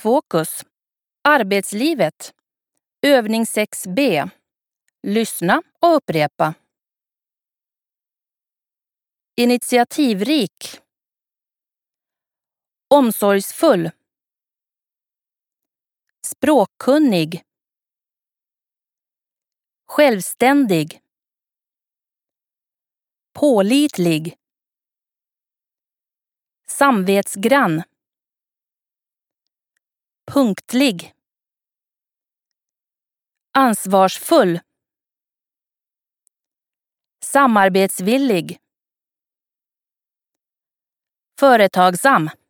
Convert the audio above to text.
Fokus. Arbetslivet. Övning 6b. Lyssna och upprepa. Initiativrik. Omsorgsfull. Språkkunnig. Självständig. Pålitlig. Samvetsgrann. Punktlig. Ansvarsfull. Samarbetsvillig. Företagsam.